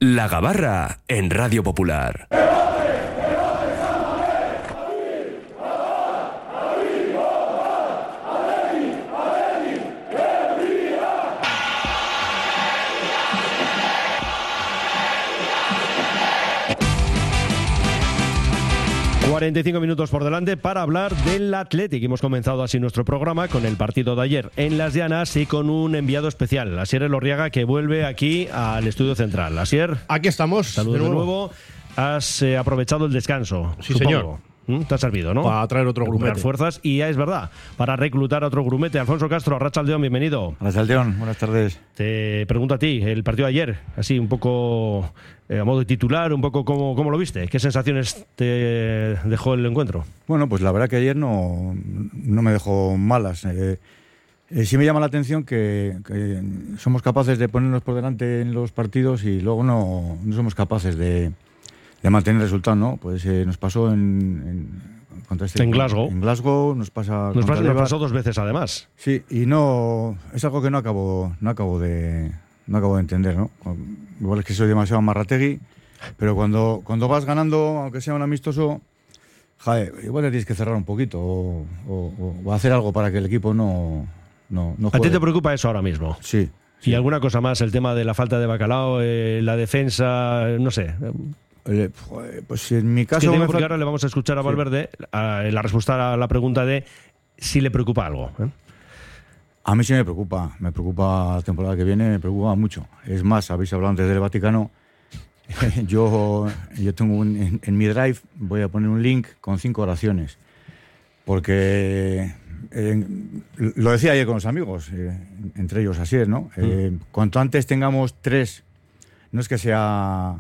La Gabarra en Radio Popular. 45 minutos por delante para hablar del Athletic. Hemos comenzado así nuestro programa con el partido de ayer en Las Llanas y con un enviado especial, Asier Elorriaga, que vuelve aquí al estudio central. Asier, aquí estamos. Saludos de nuevo. Has aprovechado el descanso. Sí, supongo. señor. Te ha servido, ¿no? Para traer otro grumete. Fuerzas, y ya es verdad, para reclutar a otro grumete. Alfonso Castro, Arratsaldeón, bienvenido. Arratsaldeón, buenas tardes. Te pregunto a ti, el partido de ayer, así un poco a modo de titular, un poco cómo lo viste, ¿qué sensaciones te dejó el encuentro? Bueno, pues la verdad que ayer no me dejó malas. Sí me llama la atención que somos capaces de ponernos por delante en los partidos y luego no somos capaces de mantener el resultado, ¿no? Pues nos pasó en Glasgow. En Glasgow nos pasó 2 veces además. Sí, y no es algo que no acabo de entender, ¿no? Igual es que soy demasiado marrategui, pero cuando vas ganando, aunque sea un amistoso, joder, igual le tienes que cerrar un poquito o hacer algo para que el equipo no juegue. ¿A ti te preocupa eso ahora mismo? Sí. ¿Y alguna cosa más? El tema de la falta de Bacalao, la defensa, no sé. Pues en mi caso... porque ahora le vamos a escuchar a Valverde la respuesta a la pregunta de si le preocupa algo. A mí sí me preocupa la temporada que viene, me preocupa mucho. Es más, habéis hablado antes del Vaticano, yo tengo en mi drive, voy a poner un link con 5 oraciones, porque lo decía ayer con los amigos, entre ellos Asier, ¿no? Cuanto antes tengamos 3, no es que sea...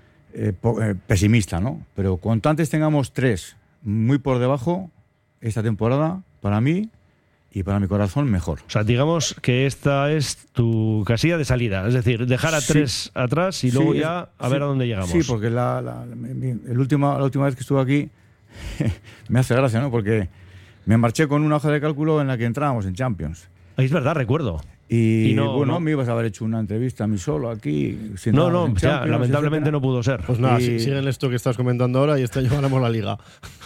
pesimista, ¿no? Pero cuanto antes tengamos 3 muy por debajo esta temporada, para mí y para mi corazón, mejor. O sea, digamos que esta es tu casilla de salida, es decir, dejar a 3 atrás y luego ya a ver a dónde llegamos. Sí, porque la última vez que estuve aquí me hace gracia, ¿no? Porque me marché con una hoja de cálculo en la que entrábamos en Champions. Es verdad, recuerdo. Y no me ibas a haber hecho una entrevista a mí solo aquí. Ya, lamentablemente no pudo ser. Pues nada, siguen esto que estás comentando ahora y este año ganamos la Liga.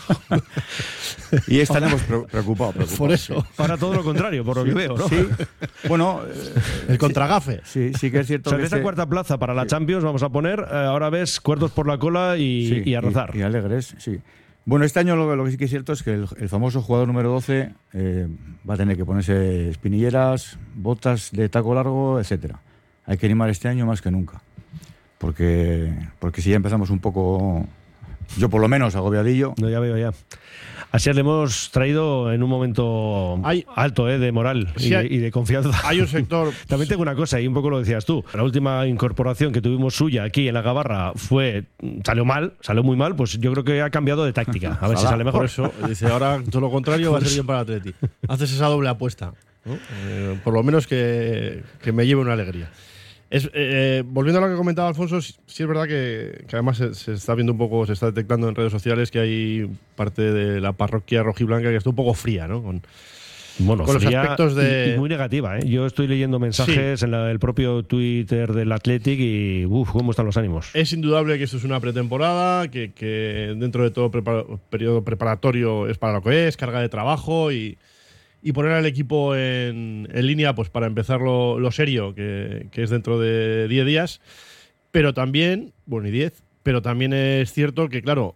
Y estaremos preocupados. Por eso. Sí. Para todo lo contrario, por lo que veo, ¿no? Sí. Bueno, el contragafe. Sí que es cierto. O sea, que esta cuarta plaza para la Champions vamos a poner, ahora ves cuerdos por la cola y a rozar. Y alegres, sí. Bueno, este año lo que sí que es cierto es que el famoso jugador número 12 va a tener que ponerse espinilleras, botas de taco largo, etcétera. Hay que animar este año más que nunca. Porque si ya empezamos un poco, yo por lo menos, agobiadillo. No, ya veo ya. Así le hemos traído en un momento alto de moral y de confianza. Hay un sector... También tengo una cosa, y un poco lo decías tú. La última incorporación que tuvimos suya aquí en la Gabarra salió muy mal, pues yo creo que ha cambiado de táctica. A ver si sale mejor. Por eso, dice, ahora todo lo contrario va a ser bien para el Atleti. Haces esa doble apuesta, ¿no? Por lo menos que me lleve una alegría. Volviendo a lo que comentaba Alfonso, sí es verdad que además se está viendo un poco, se está detectando en redes sociales que hay parte de la parroquia rojiblanca que está un poco fría, ¿no? Con los aspectos y muy negativa, ¿eh? Yo estoy leyendo mensajes en el propio Twitter del Athletic y cómo están los ánimos. Es indudable que esto es una pretemporada, que dentro de todo periodo preparatorio es para lo que es, carga de trabajo y poner al equipo en línea pues para empezar lo serio, que es dentro de 10 días, pero también, y 10, pero también es cierto que, claro,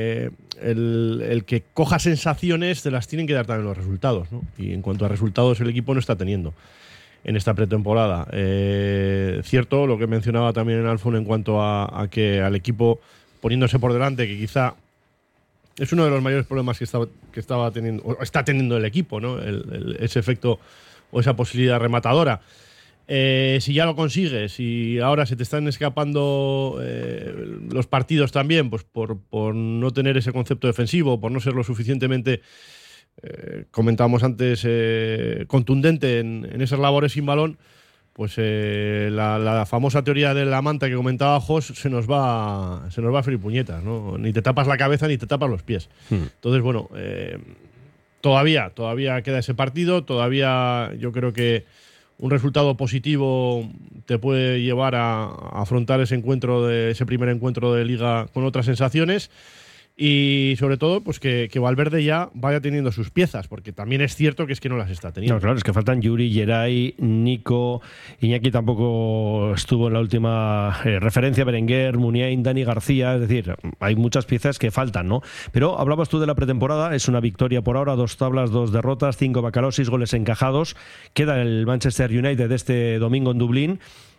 el que coja sensaciones te las tienen que dar también los resultados, ¿no? Y en cuanto a resultados el equipo no está teniendo en esta pretemporada. Cierto lo que mencionaba también en Alfon en cuanto a que al equipo poniéndose por delante, que quizá es uno de los mayores problemas que estaba teniendo, o está teniendo el equipo, ¿no? Ese efecto o esa posibilidad rematadora. Si ya lo consigues y ahora se te están escapando los partidos también, pues por no tener ese concepto defensivo, por no ser lo suficientemente, comentábamos antes, contundente en esas labores sin balón, pues la famosa teoría de la manta que comentaba Jos se nos va a freír puñetas, ¿no? Ni te tapas la cabeza ni te tapas los pies. Entonces, bueno, todavía queda ese partido, todavía yo creo que un resultado positivo te puede llevar a afrontar ese primer encuentro de Liga con otras sensaciones. Y sobre todo, pues que Valverde ya vaya teniendo sus piezas, porque también es cierto que no las está teniendo. No, claro, es que faltan Yuri, Geray, Nico, Iñaki tampoco estuvo en la última referencia, Berenguer, Muniain, Dani García, es decir, hay muchas piezas que faltan, ¿no? Pero hablabas tú de la pretemporada, es una victoria por ahora, 2 tablas, 2 derrotas, 5 bacalaos, 6 goles encajados, queda el Manchester United este domingo en Dublín.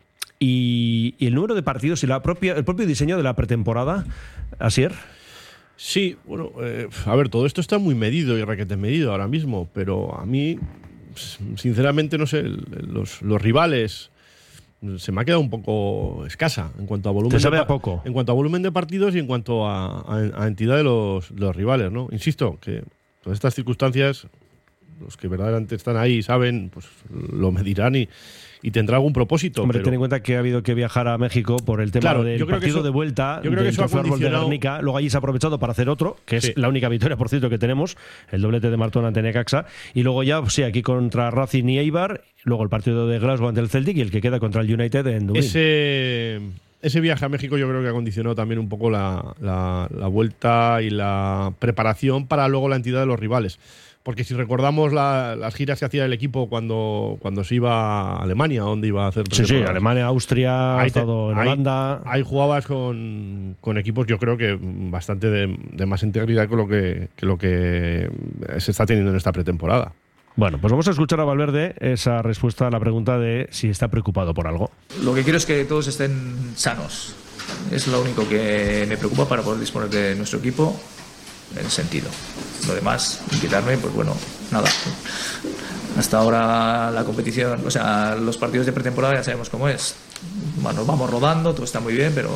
Y el número de partidos y el propio diseño de la pretemporada, Asier. Sí, bueno, a ver, todo esto está muy medido y requete medido ahora mismo, pero a mí, sinceramente, no sé, los rivales se me ha quedado un poco escasa en cuanto a volumen. Te sabe a poco. En cuanto a volumen de partidos y en cuanto a entidad de los rivales, ¿no? Insisto, que todas estas circunstancias, los que verdaderamente están ahí saben, pues lo medirán y tendrá algún propósito. Hombre, pero ten en cuenta que ha habido que viajar a México por el tema del partido de vuelta del Trofeo Árbol de Guernica. Luego allí se ha aprovechado para hacer otro, que es la única victoria, por cierto, que tenemos, el doblete de Martón ante Necaxa. Y luego ya, sí, aquí contra Racing y Eibar, luego el partido de Glasgow ante el Celtic y el que queda contra el United en Dublín. Ese viaje a México yo creo que ha condicionado también un poco la vuelta y la preparación para luego la entidad de los rivales. Porque si recordamos las giras que hacía el equipo cuando se iba a Alemania, donde iba a hacer... Sí, Alemania, Austria, ha estado en Holanda... Ahí jugabas con equipos, yo creo que bastante de más integridad que lo que se está teniendo en esta pretemporada. Bueno, pues vamos a escuchar a Valverde esa respuesta a la pregunta de si está preocupado por algo. Lo que quiero es que todos estén sanos. Es lo único que me preocupa para poder disponer de nuestro equipo en sentido. Lo demás, inquietarme, pues bueno, nada. Hasta ahora la competición, o sea, los partidos de pretemporada ya sabemos cómo es. Bueno, vamos rodando, todo está muy bien, pero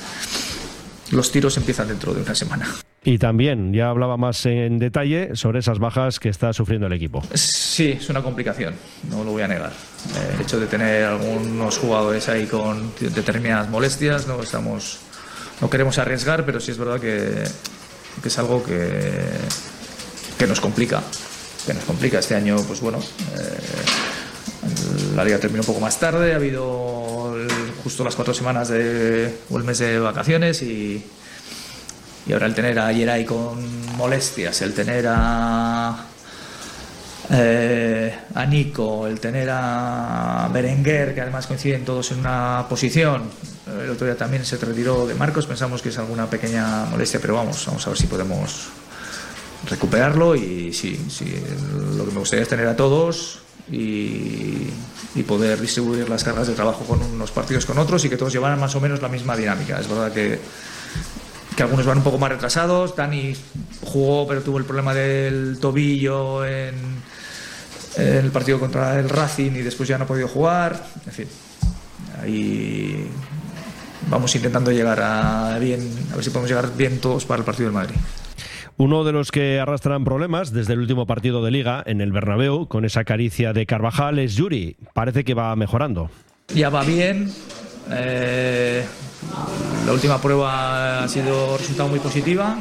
los tiros empiezan dentro de una semana. Y también ya hablaba más en detalle sobre esas bajas que está sufriendo el equipo. Sí, es una complicación, no lo voy a negar. El hecho de tener algunos jugadores ahí con determinadas molestias, no queremos arriesgar, pero sí es verdad que es algo que nos complica. Este año, pues bueno, la liga terminó un poco más tarde, ha habido justo las 4 semanas o el mes de vacaciones y ahora el tener a Geray con molestias, el tener a Nico, el tener a Berenguer, que además coinciden todos en una posición. El otro día también se retiró de Marcos, pensamos que es alguna pequeña molestia, pero vamos a ver si podemos recuperarlo y sí, lo que me gustaría es tener a todos y poder distribuir las cargas de trabajo con unos partidos con otros y que todos llevaran más o menos la misma dinámica. Es verdad que algunos van un poco más retrasados. Dani jugó pero tuvo el problema del tobillo en el partido contra el Racing y después ya no ha podido jugar. En fin, ahí vamos intentando llegar a ver si podemos llegar bien todos para el partido del Madrid. Uno de los que arrastran problemas desde el último partido de Liga en el Bernabéu, con esa caricia de Carvajal, es Yuri. Parece que va mejorando. Ya va bien. La última prueba ha sido resultado muy positiva.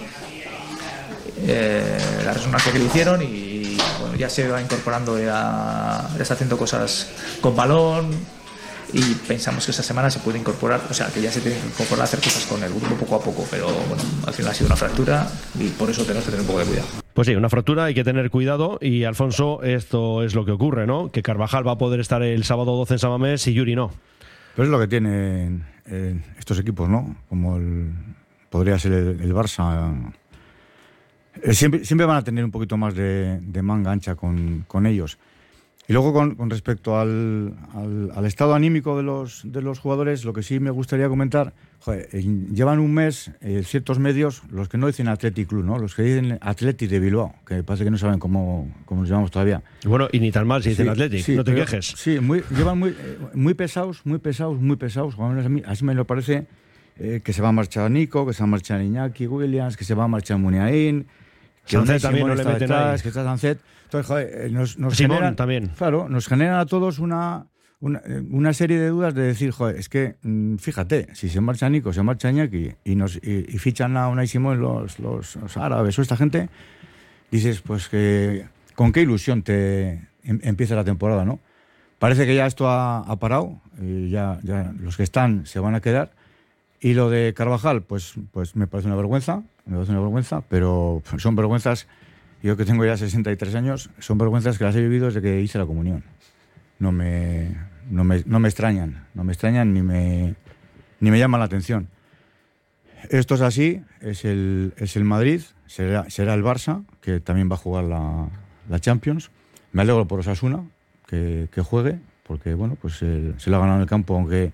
La resonancia que le hicieron y bueno, ya se va incorporando, ya está haciendo cosas con balón. Y pensamos que esta semana se puede incorporar, o sea, que ya se tiene que incorporar a hacer cosas con el grupo poco a poco, pero bueno, al final ha sido una fractura y por eso tenemos que tener un poco de cuidado. Pues sí, una fractura, hay que tener cuidado y Alfonso, esto es lo que ocurre, ¿no? Que Carvajal va a poder estar el sábado 12 en San Mamés y Yuri no. Pero es lo que tienen estos equipos, ¿no? Como podría ser el Barça. Siempre van a tener un poquito más de manga ancha con ellos. Y luego con respecto al estado anímico de los jugadores, lo que sí me gustaría comentar, llevan un mes ciertos medios, los que no dicen Athletic Club, ¿no? Los que dicen Athletic de Bilbao, que parece que no saben cómo nos llamamos todavía. Bueno, y ni tan mal si dicen Athletic, no te quejes. Sí, llevan muy pesados. Así me lo parece, que se va a marchar Nico, que se va a marchar Iñaki Williams, que se va a marchar Muniain, que Sancet también no le meten ahí. Que está Sancet. Entonces, nos Simón generan, también. Claro, nos generan a todos una serie de dudas de decir, es que, fíjate, si se marcha Nico, se marcha Iñaki y fichan a Unai Simón los árabes o esta gente, dices, pues que con qué ilusión te empieza la temporada, ¿no? Parece que ya esto ha parado, y ya los que están se van a quedar. Y lo de Carvajal, pues me parece una vergüenza, pero son vergüenzas, yo que tengo ya 63 años, son vergüenzas que las he vivido desde que hice la comunión. No me extrañan, ni me llaman la atención. Esto es así, es el Madrid, será el Barça, que también va a jugar la Champions. Me alegro por Osasuna, que juegue, porque bueno, pues se lo ha ganado en el campo, aunque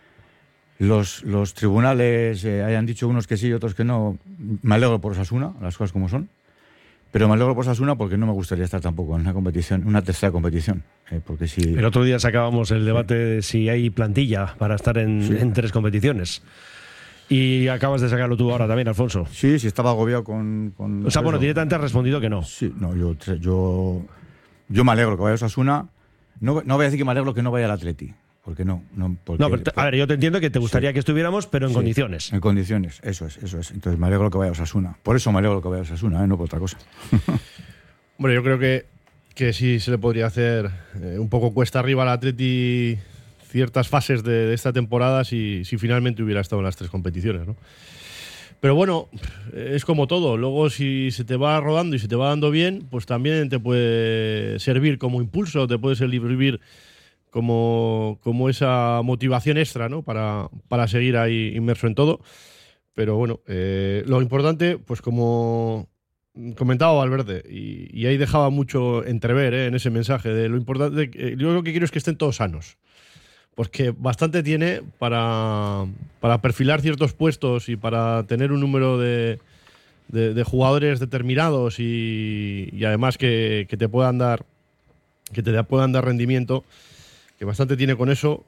los tribunales hayan dicho unos que sí y otros que no. Me alegro por Osasuna, las cosas como son, pero me alegro por Osasuna porque no me gustaría estar tampoco en una tercera competición, porque si... El otro día sacábamos el debate de si hay plantilla para estar en 3 competiciones. Y acabas de sacarlo tú ahora también, Alfonso. Sí, estaba agobiado con o sea, bueno, directamente has respondido que no. Sí, no, yo me alegro que vaya Osasuna. No voy a decir que me alegro que no vaya al Atleti, porque no. Porque, a ver, yo te entiendo que te gustaría que estuviéramos, pero en condiciones. En condiciones, eso es. Entonces me alegro que vaya Osasuna. Por eso me alegro que vaya Osasuna, no por otra cosa. Bueno, yo creo que sí se le podría hacer un poco cuesta arriba al Atleti ciertas fases de esta temporada si finalmente hubiera estado en las 3 competiciones, ¿no? Pero bueno, es como todo. Luego, si se te va rodando y se te va dando bien, pues también te puede servir como impulso, te puede servir como esa motivación extra, ¿no? Para seguir ahí inmerso en todo. Pero bueno, lo importante, pues como comentaba Valverde, y ahí dejaba mucho entrever en ese mensaje de lo importante, yo lo que quiero es que estén todos sanos. Porque bastante tiene para perfilar ciertos puestos y para tener un número de jugadores determinados y además que te puedan dar rendimiento, que bastante tiene con eso,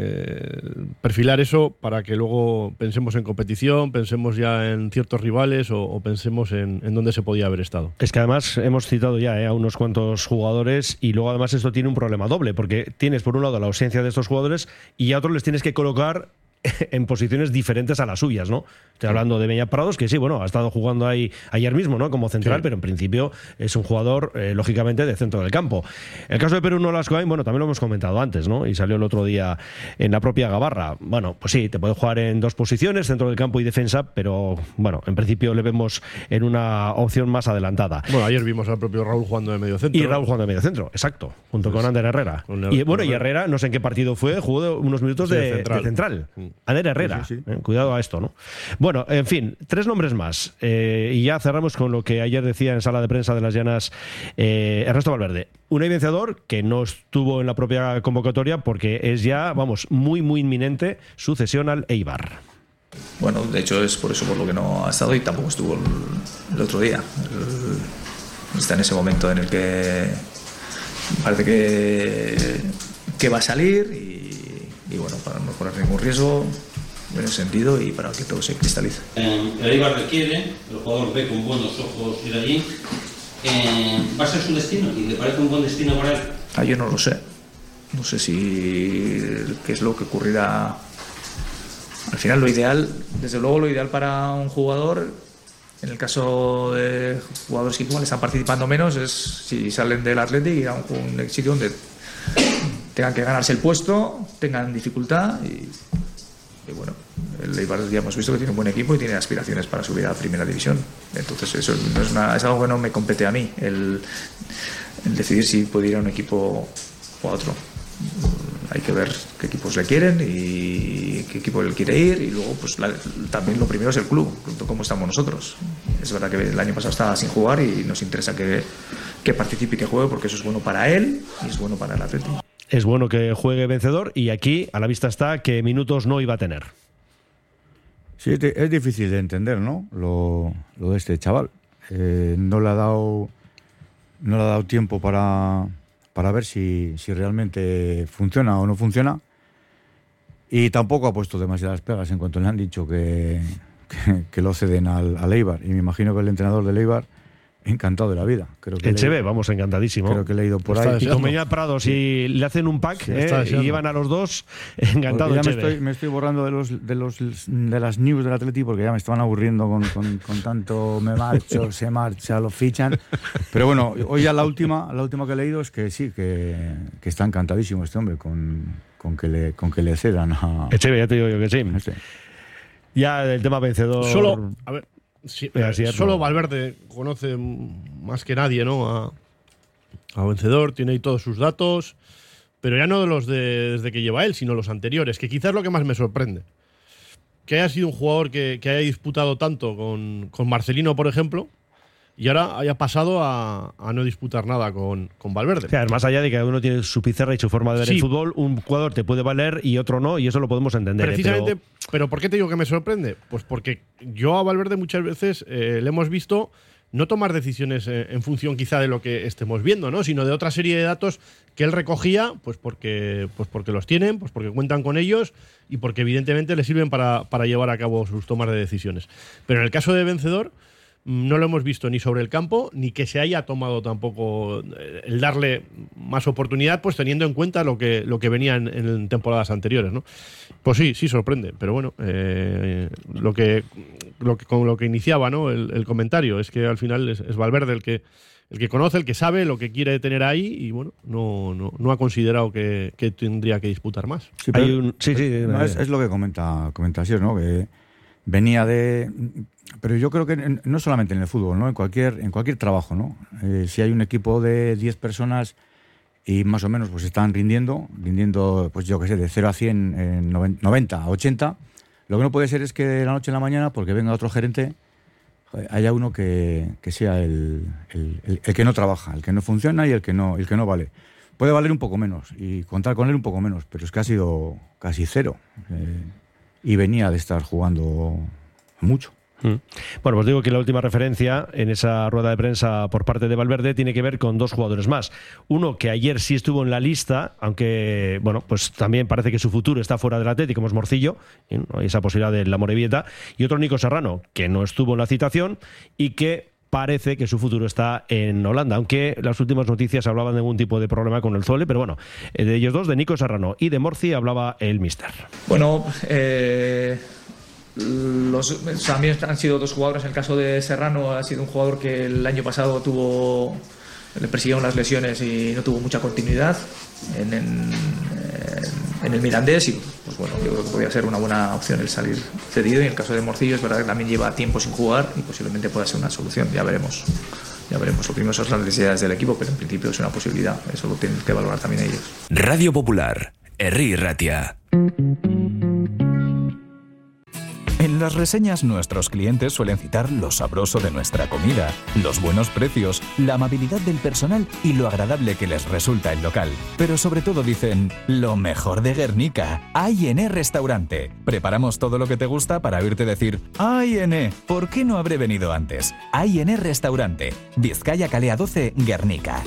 perfilar eso para que luego pensemos en competición, pensemos ya en ciertos rivales o pensemos en dónde se podía haber estado. Es que además hemos citado ya a unos cuantos jugadores y luego además esto tiene un problema doble, porque tienes por un lado la ausencia de estos jugadores y a otros les tienes que colocar en posiciones diferentes a las suyas, ¿no? Estoy hablando de Beñat Prados, que sí, bueno, ha estado jugando ahí ayer mismo, ¿no? Como central, sí, pero en principio es un jugador, lógicamente, de centro del campo. El caso de Perú Nolascoain, bueno, también lo hemos comentado antes, ¿no? Y salió el otro día en la propia Gabarra. Bueno, pues sí, te puede jugar en 2 posiciones, centro del campo y defensa, pero bueno, en principio le vemos en una opción más adelantada. Bueno, ayer vimos al propio Raúl jugando de medio centro. Y Raúl jugando de medio centro, exacto, junto con Ander Herrera. Y bueno, y Herrera, no sé en qué partido fue, jugó unos minutos de central. Ander Herrera, sí. Cuidado a esto, ¿no? Bueno, en fin, 3 nombres más. Y ya cerramos con lo que ayer decía en sala de prensa de Las Llanas Ernesto Valverde. Unai Vencedor, que no estuvo en la propia convocatoria porque es ya, vamos, muy, muy inminente su cesión al Eibar. Bueno, de hecho es por eso por lo que no ha estado y tampoco estuvo el otro día. Está en ese momento en el que parece que va a salir y bueno, para no correr ningún riesgo en ese sentido y para que todo se cristalice. El Eibar requiere, el jugador ve con buenos ojos ir allí. ¿Va a ser su destino? ¿Y le parece un buen destino para él? Yo no lo sé. No sé qué es lo que ocurrirá. Al final lo ideal, desde luego lo ideal para un jugador, en el caso de jugadores que igual están participando menos, es si salen del Athletic y ir a un sitio donde tengan que ganarse el puesto, tengan dificultad y bueno, el Eibar ya hemos visto que tiene un buen equipo y tiene aspiraciones para subir a primera división. Entonces eso no es algo que no me compete a mí, el decidir si puede ir a un equipo o a otro. Hay que ver qué equipos le quieren y qué equipo él quiere ir y luego pues también lo primero es el club, cómo estamos nosotros. Es verdad que el año pasado estaba sin jugar y nos interesa que participe y que juegue porque eso es bueno para él y es bueno para el Atlético. Es bueno que juegue Vencedor y aquí a la vista está que minutos no iba a tener. Sí, es difícil de entender, ¿no? Lo de este chaval. No le ha dado tiempo para ver si realmente funciona o no funciona. Y tampoco ha puesto demasiadas pegas en cuanto le han dicho que lo ceden al Eibar. Y me imagino que el entrenador del Eibar encantado de la vida. Creo que Echeve, vamos, encantadísimo. Creo que he leído por ahí. Y con Medina Prado, si le hacen un pack y llevan a los dos, encantado. Ya me estoy borrando de las news del Atleti porque ya me estaban aburriendo con tanto me marcho, se marcha, lo fichan. Pero bueno, hoy ya la última que he leído es que sí, que está encantadísimo este hombre con que le cedan a Echeve, ya te digo yo que sí. Sí. Ya el tema vencedor. Solo Valverde conoce más que nadie, ¿no? A Vencedor, tiene ahí todos sus datos, pero ya no de los desde que lleva él, sino los anteriores, que quizás es lo que más me sorprende. Que haya sido un jugador que haya disputado tanto con Marcelino, por ejemplo, y ahora haya pasado a no disputar nada con Valverde. Claro, más allá de que cada uno tiene su pizarra y su forma de ver el fútbol, un jugador te puede valer y otro no, y eso lo podemos entender. Precisamente, pero ¿por qué te digo que me sorprende? Pues porque yo a Valverde muchas veces le hemos visto no tomar decisiones en función quizá de lo que estemos viendo, ¿no? Sino de otra serie de datos que él recogía, pues porque los tienen, pues porque cuentan con ellos y porque evidentemente le sirven para llevar a cabo sus tomas de decisiones. Pero en el caso de Vencedor, no lo hemos visto ni sobre el campo, ni que se haya tomado tampoco el darle más oportunidad, pues teniendo en cuenta lo que venía en temporadas anteriores, ¿no? Pues sí sorprende, pero bueno, con lo que iniciaba, ¿no? el comentario, es que al final es Valverde el que conoce, el que sabe lo que quiere tener ahí y bueno, no ha considerado que tendría que disputar más. Sí, es lo que comenta Asier, ¿no? Que venía de... Pero yo creo que no solamente en el fútbol, ¿no? En cualquier trabajo, ¿no? Si hay un equipo de 10 personas y más o menos pues están rindiendo, pues yo qué sé, de 0 a 100, en 90 a 80, lo que no puede ser es que de la noche a la mañana, porque venga otro gerente, haya uno que sea el que no trabaja, el que no funciona y el que no vale. Puede valer un poco menos y contar con él un poco menos, pero es que ha sido casi cero y venía de estar jugando mucho. Bueno, pues digo que la última referencia en esa rueda de prensa por parte de Valverde tiene que ver con dos jugadores más. Uno que ayer sí estuvo en la lista, aunque bueno, pues también parece que su futuro está fuera del Atlético, como es Morcillo, y no hay esa posibilidad de la Morevieta. Y otro, Nico Serrano, que no estuvo en la citación y que parece que su futuro está en Holanda, aunque las últimas noticias hablaban de algún tipo de problema con el Zwolle, pero bueno, de ellos dos, de Nico Serrano y de Morci, hablaba el míster. Bueno, también han sido dos jugadores. En el caso de Serrano, ha sido un jugador que el año pasado le persiguieron las lesiones y no tuvo mucha continuidad en el Mirandés, y pues bueno, yo creo que podría ser una buena opción el salir cedido. Y en el caso de Morcillo es verdad que también lleva tiempo sin jugar y posiblemente pueda ser una solución. Ya veremos. Lo primero son las necesidades del equipo, pero en principio es una posibilidad. Eso lo tienen que valorar también ellos. Radio Popular, Herri Ratia. En las reseñas nuestros clientes suelen citar lo sabroso de nuestra comida, los buenos precios, la amabilidad del personal y lo agradable que les resulta el local. Pero sobre todo dicen, lo mejor de Guernica, A&E Restaurante. Preparamos todo lo que te gusta para oírte decir, A&E, ¿por qué no habré venido antes? A&E Restaurante, Vizcaya Calea 12, Guernica.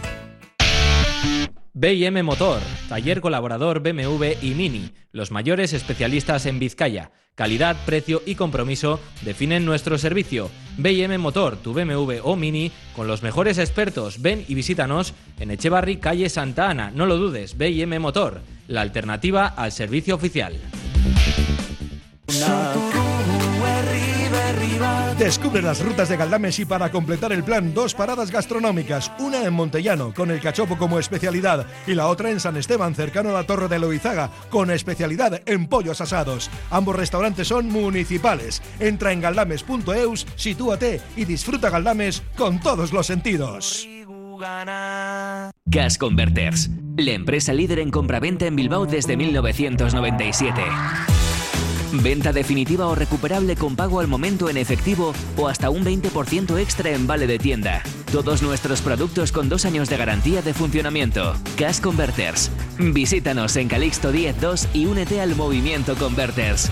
B&M Motor, taller colaborador BMW y Mini, los mayores especialistas en Vizcaya. Calidad, precio y compromiso definen nuestro servicio. B&M Motor, tu BMW o Mini, con los mejores expertos. Ven y visítanos en Echevarri, calle Santa Ana. No lo dudes, B&M Motor, la alternativa al servicio oficial. Descubre las rutas de Galdames y para completar el plan, 2 paradas gastronómicas, una en Montellano con el cachopo como especialidad y la otra en San Esteban, cercano a la Torre de Loizaga, con especialidad en pollos asados. Ambos restaurantes son municipales. Entra en galdames.eus, sitúate y disfruta Galdames con todos los sentidos. Gas Converters, la empresa líder en compraventa en Bilbao desde 1997. Venta definitiva o recuperable con pago al momento en efectivo o hasta un 20% extra en vale de tienda. Todos nuestros productos con 2 años de garantía de funcionamiento. Gas Converters. Visítanos en Calixto 10-2 y únete al movimiento Converters.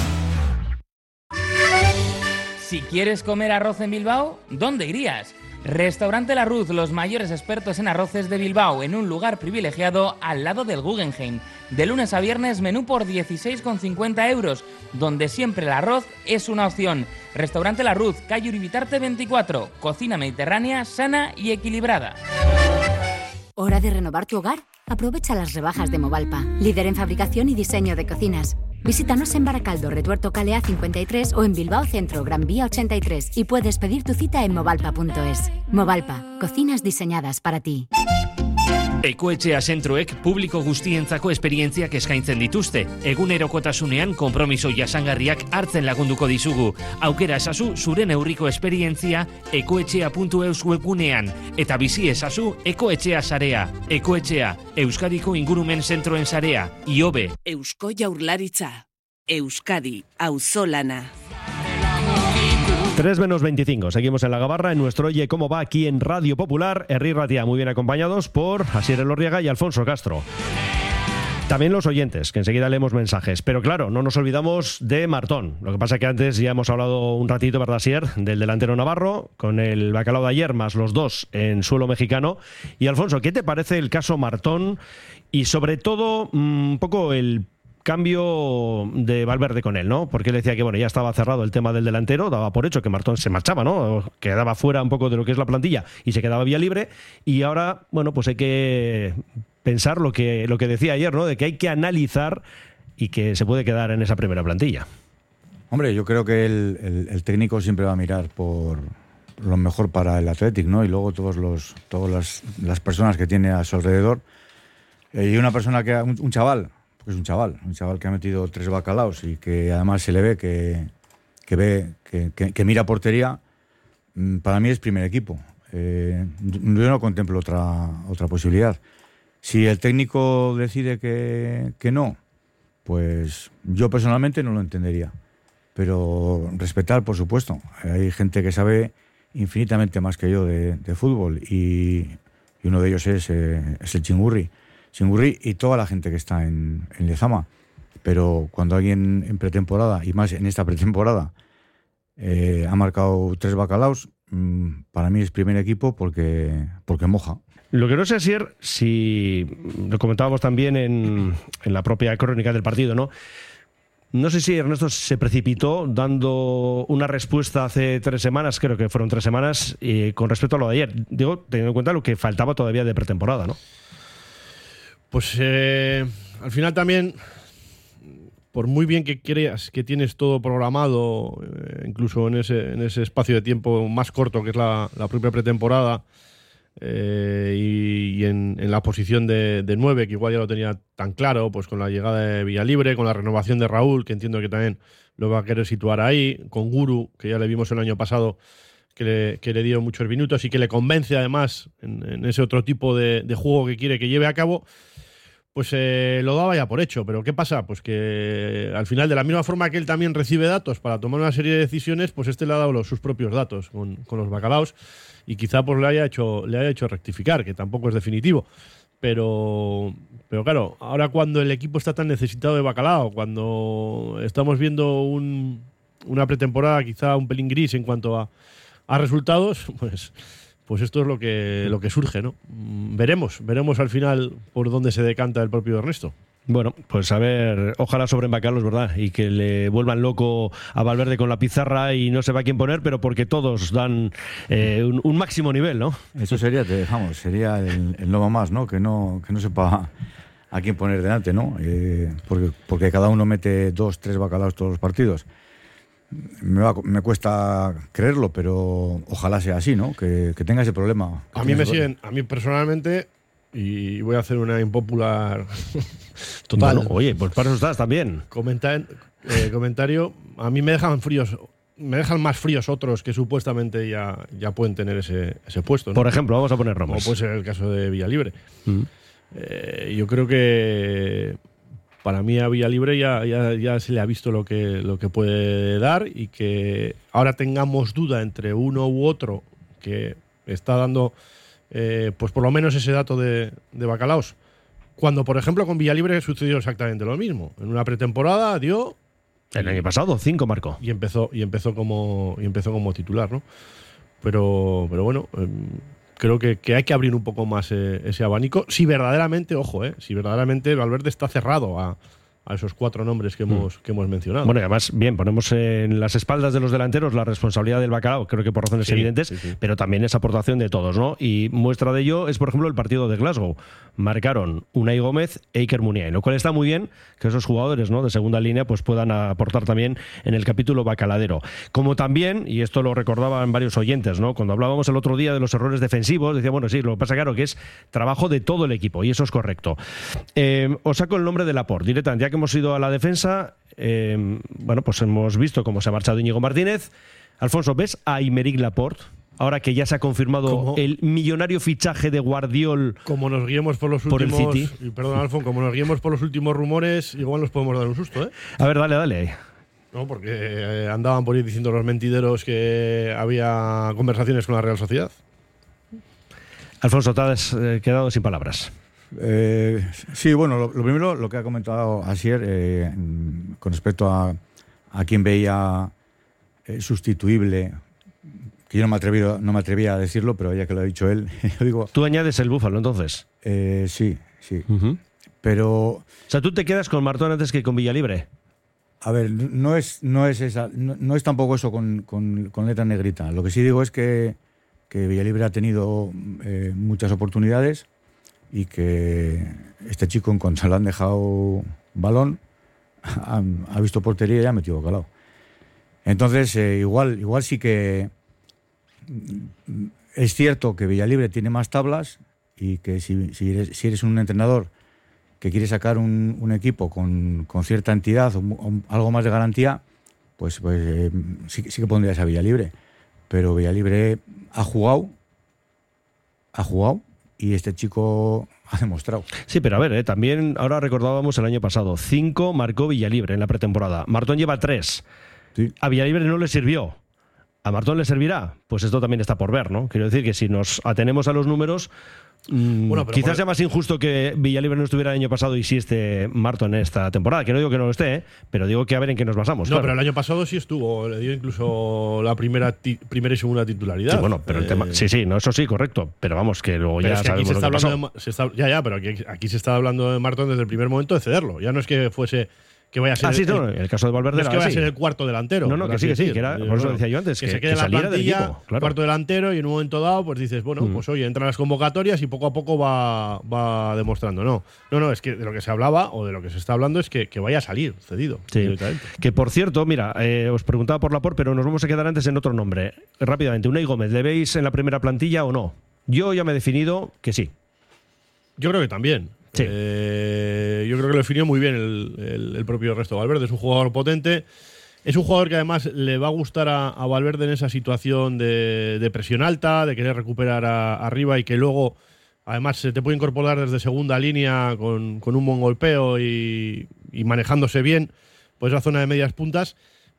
Si quieres comer arroz en Bilbao, ¿dónde irías? Restaurante La Ruz, los mayores expertos en arroces de Bilbao, en un lugar privilegiado al lado del Guggenheim. De lunes a viernes, menú por 16,50 €, donde siempre el arroz es una opción. Restaurante La Ruz, calle Uribitarte 24. Cocina mediterránea, sana y equilibrada. ¿Hora de renovar tu hogar? Aprovecha las rebajas de Movalpa, líder en fabricación y diseño de cocinas. Visítanos en Baracaldo, Retuerto Calea 53 o en Bilbao Centro, Gran Vía 83 y puedes pedir tu cita en movalpa.es. Movalpa, cocinas diseñadas para ti. Ekoetxea zentroek publiko guztientzako esperientziak eskaintzen dituzte. Egunerokotasunean konpromiso jasangarriak hartzen lagunduko dizugu. Aukera ezazu zure neurriko esperientzia ekoetxea.eus webgunean eta bizi ezazu Ekoetxea sarea. Ekoetxea, Euskadiko ingurumen zentroen sarea. IOBE. Eusko Jaurlaritza. Euskadi, auzolana. 3 menos 25. Seguimos en la gabarra en nuestro Oye Cómo Va aquí en Radio Popular. Herri Ratia, muy bien acompañados por Asier Elorriaga y Alfonso Castro. También los oyentes, que enseguida leemos mensajes. Pero claro, no nos olvidamos de Martón. Lo que pasa es que antes ya hemos hablado un ratito, ¿verdad, Asier?, del delantero navarro, con el bacalao de ayer, más los dos en suelo mexicano. Y Alfonso, ¿qué te parece el caso Martón? Y sobre todo, un poco el cambio de Valverde con él, ¿no? Porque él decía que bueno, ya estaba cerrado el tema del delantero, daba por hecho que Martón se marchaba, ¿no? Quedaba fuera un poco de lo que es la plantilla y se quedaba vía libre. Y ahora, bueno, pues hay que pensar lo que decía ayer, ¿no? De que hay que analizar y que se puede quedar en esa primera plantilla. Hombre, yo creo que el técnico siempre va a mirar por lo mejor para el Athletic, ¿no? Y luego todas las personas que tiene a su alrededor. Y una persona que un chaval que ha metido 3 bacalaos y que además se le ve que mira portería, para mí es primer equipo. Yo no contemplo otra posibilidad. Si el técnico decide que no, pues yo personalmente no lo entendería. Pero respetar, por supuesto. Hay gente que sabe infinitamente más que yo de fútbol y uno de ellos es el Chingurri y toda la gente que está en Lezama. Pero cuando alguien en pretemporada, y más en esta pretemporada, ha marcado 3 bacalaos, para mí es primer equipo porque moja. Lo que no sé, Asier, si lo comentábamos también en la propia crónica del partido, ¿no? No sé si Ernesto se precipitó dando una respuesta hace 3 semanas, creo que fueron 3 semanas, con respecto a lo de ayer. Digo, teniendo en cuenta lo que faltaba todavía de pretemporada, ¿no? Pues al final también, por muy bien que creas que tienes todo programado, incluso en ese espacio de tiempo más corto que es la propia pretemporada, y en la posición de 9, que igual ya lo tenía tan claro, pues con la llegada de Villalibre, con la renovación de Raúl, que entiendo que también lo va a querer situar ahí, con Guru, que ya le vimos el año pasado, que le dio muchos minutos y que le convence además en ese otro tipo de juego que quiere que lleve a cabo, pues lo daba ya por hecho. Pero ¿qué pasa? Pues que al final, de la misma forma que él también recibe datos para tomar una serie de decisiones, pues le ha dado sus propios datos con los bacalaos y quizá pues le haya hecho rectificar, que tampoco es definitivo. Pero claro, ahora cuando el equipo está tan necesitado de bacalao, cuando estamos viendo una pretemporada quizá un pelín gris en cuanto a resultados, pues esto es lo que surge, ¿no? Veremos al final por dónde se decanta el propio Ernesto. Bueno, pues a ver, ojalá sobren bacalos, ¿verdad? Y que le vuelvan loco a Valverde con la pizarra y no sepa quién poner, pero porque todos dan un máximo nivel, ¿no? Eso sería el no más, ¿no? Que no sepa a quién poner delante, ¿no? Porque cada uno mete 2, 3 bacalaos todos los partidos. Me cuesta creerlo, pero ojalá sea así, ¿no? Que tenga ese problema. A mí personalmente, y voy a hacer una impopular total. Bueno, oye, pues para eso estás también. Comentario, a mí me dejan más fríos otros que supuestamente ya pueden tener ese puesto, ¿no? Por ejemplo, vamos a poner nombres. Como puede ser el caso de Villalibre. Yo creo que para mí a Villalibre ya se le ha visto lo que puede dar, y que ahora tengamos duda entre uno u otro que está dando pues por lo menos ese dato de bacalaos, cuando por ejemplo con Villalibre sucedió exactamente lo mismo. En una pretemporada dio el año pasado 5 marcó y empezó como titular, ¿no? Pero bueno, creo que hay que abrir un poco más ese abanico. Si verdaderamente, ojo, si verdaderamente Valverde está cerrado a a esos 4 nombres que hemos mencionado. Bueno, y además, bien, ponemos en las espaldas de los delanteros la responsabilidad del bacalao, creo que por razones evidentes, pero también es aportación de todos, ¿no? Y muestra de ello es, por ejemplo, el partido de Glasgow. Marcaron Unai Gómez e Iker Muniain, lo cual está muy bien que esos jugadores, ¿no?, de segunda línea pues puedan aportar también en el capítulo bacaladero. Como también, y esto lo recordaban varios oyentes, ¿no?, cuando hablábamos el otro día de los errores defensivos, decía, bueno, sí, lo que pasa, claro, que es trabajo de todo el equipo, y eso es correcto. Os saco el nombre de Laporte directamente, ya que hemos ido a la defensa. Bueno, pues hemos visto cómo se ha marchado Íñigo Martínez. Alfonso, ¿ves a Aymeric Laporte? Ahora que ya se ha confirmado el millonario fichaje de Guardiol. Como nos guiemos por los últimos. El City. Perdón, Alfonso, como nos guiemos por los últimos rumores, igual nos podemos dar un susto, ¿eh? A ver, dale. No, porque andaban por ahí diciendo los mentideros que había conversaciones con la Real Sociedad. Alfonso, te has quedado sin palabras. Sí, bueno, lo primero, lo que ha comentado Asier con respecto a quien veía sustituible, que yo no me atrevía a decirlo, pero ya que lo ha dicho él, yo digo... ¿Tú añades el Búfalo, entonces? Sí. Pero... O sea, ¿tú te quedas con Martón antes que con Villalibre? A ver, no es tampoco eso con letra negrita. Lo que sí digo es que Villalibre ha tenido muchas oportunidades y que este chico, en cuanto le han dejado balón, ha visto portería y ha metido bacalao. Entonces, igual sí que es cierto que Villalibre tiene más tablas y que si eres un entrenador que quiere sacar un equipo con cierta entidad o algo más de garantía, pues sí que pondrías a Villalibre. Pero Villalibre ha jugado y este chico ha demostrado. Sí, pero a ver, también ahora recordábamos el año pasado, 5 marcó Villalibre en la pretemporada. Martón lleva 3. Sí. A Villalibre no le sirvió. ¿A Martón le servirá? Pues esto también está por ver, ¿no? Quiero decir que si nos atenemos a los números, quizás sea más injusto que Villalibre no estuviera el año pasado y sí esté Martón en esta temporada. Que no digo que no lo esté, pero digo que a ver en qué nos basamos. No, claro. Pero el año pasado sí estuvo, le dio incluso la primera y segunda titularidad. Sí, bueno, pero el tema... Sí, no, eso sí, correcto. Pero vamos, que luego ya sabemos lo que pasó. Pero aquí se está hablando de Martón desde el primer momento de cederlo. Ya no es que fuese... que vaya a ser el caso de Valverde no es que vaya a ser el cuarto delantero. No, que sí, que era, por eso decía yo antes, que se quede en la plantilla, claro. Cuarto delantero, y en un momento dado pues dices, bueno, pues oye, entra en las convocatorias y poco a poco va demostrando. No, es que de lo que se hablaba o de lo que se está hablando es que vaya a salir cedido. Sí. Que por cierto, mira, os preguntaba por Laporte, pero nos vamos a quedar antes en otro nombre. Rápidamente, Unai Gómez, ¿le veis en la primera plantilla o no? Yo ya me he definido que sí. Yo creo que también. Sí. Yo creo que lo definió muy bien el propio Ernesto Valverde. Es un jugador potente. Es un jugador que además le va a gustar a Valverde en esa situación de presión alta, de querer recuperar arriba y que luego además se te puede incorporar desde segunda línea con un buen golpeo y manejándose bien pues la zona de medias puntas.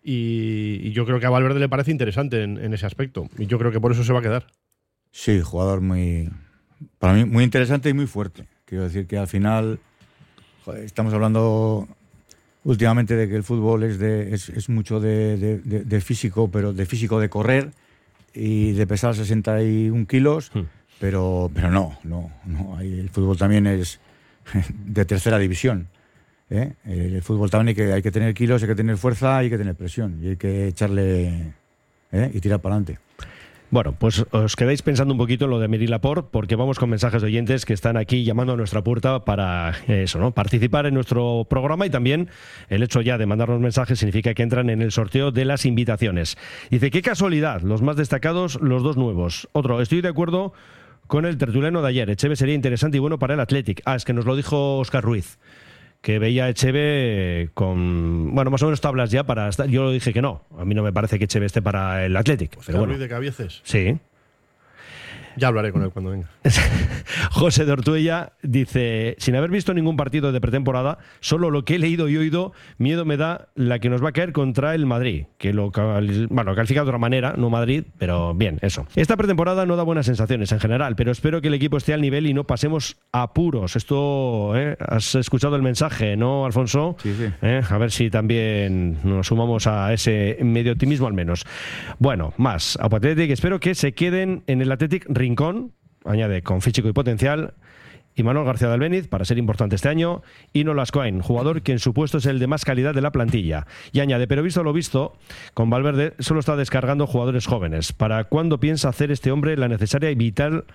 Y yo creo que a Valverde le parece interesante en ese aspecto. Y yo creo que por eso se va a quedar. Sí, jugador para mí muy interesante y muy fuerte. Quiero decir que al final estamos hablando últimamente de que el fútbol es mucho de físico, pero de físico de correr y de pesar 61 kilos, pero no. El fútbol también es de tercera división. El fútbol también hay que tener kilos, hay que tener fuerza, hay que tener presión y hay que echarle y tirar para adelante. Bueno, pues os quedáis pensando un poquito en lo de Aymeric Laporte, porque vamos con mensajes de oyentes que están aquí llamando a nuestra puerta para eso, ¿no? Participar en nuestro programa, y también el hecho ya de mandarnos mensajes significa que entran en el sorteo de las invitaciones. Dice, qué casualidad, los más destacados, los 2 nuevos. Otro, estoy de acuerdo con el tertuliano de ayer, Echeve sería interesante y bueno para el Athletic. Es que nos lo dijo Óscar Ruiz, que veía a Echeve con, más o menos tablas ya para estar. Yo dije que no, a mí no me parece que Echeve esté para el Athletic. Óscar Ruiz de Cabieces. Sí. Ya hablaré con él cuando venga. José de Ortuella dice, sin haber visto ningún partido de pretemporada, solo lo que he leído y oído, miedo me da la que nos va a caer contra el Madrid, que lo califica de otra manera, no Madrid, pero bien, eso. Esta pretemporada no da buenas sensaciones en general, pero espero que el equipo esté al nivel y no pasemos apuros. Esto, has escuchado el mensaje, ¿no, Alfonso? Sí. A ver si también nos sumamos a ese medio optimismo al menos. Bueno, más. Athletic, espero que se queden en el Athletic Rincón, añade, con físico y potencial, Imanol García del Béniz, para ser importante este año, y Noah Coin, jugador que en su puesto es el de más calidad de la plantilla. Y añade, pero visto lo visto, con Valverde solo está descargando jugadores jóvenes. ¿Para cuándo piensa hacer este hombre la necesaria y